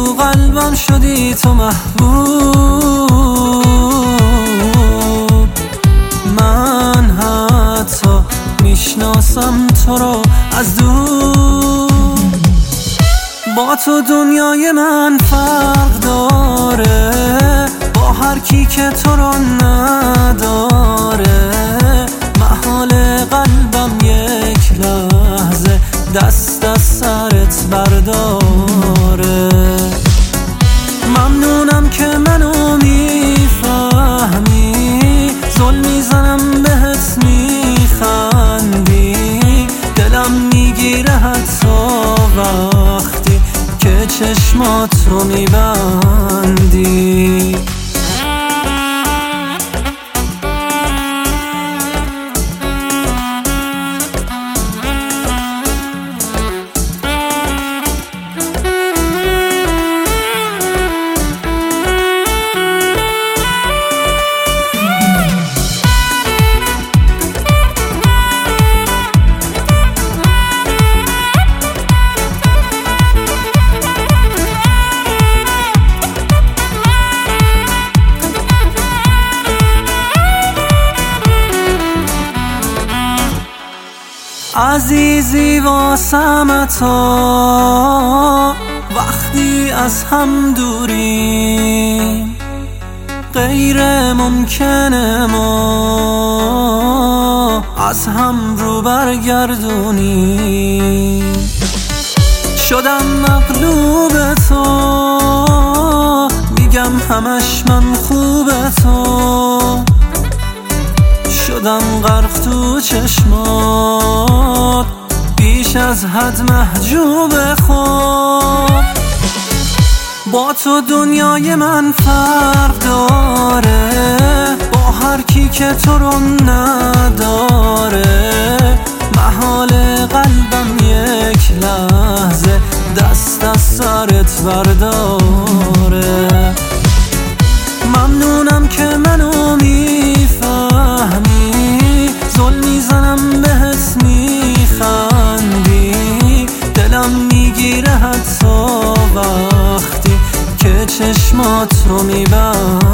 تو قلبم شدی تو محبوب. من حتی میشناسم تو رو از دور. با تو دنیای من فرق داره با هر کی که تو رو نداره. محال قلبم یک لحظه دست از سرت برداره. ممنونم که منو میفهمی، ظلم میزنم بهت میخندی. دلم میگیره حتی وقتی که چشماتو میبندی. عزیزی واسم تو وقتی از هم دوریم، غیر ممکنه ما از هم رو برگردونیم. شدم مغلوب تو، میگم همش من خوب تو. شدم غرق تو چشمات، بیش از حد محجوب خود. با تو دنیای من فرق داره با هر کی که تو رو نداره. محال قلبم یک لحظه دست از سرت برداره. ممنونم که منو میفهمی، ظلم میزنم بهت میخندی. دلم میگیره حتی وقتی که چشمات رو میبندی.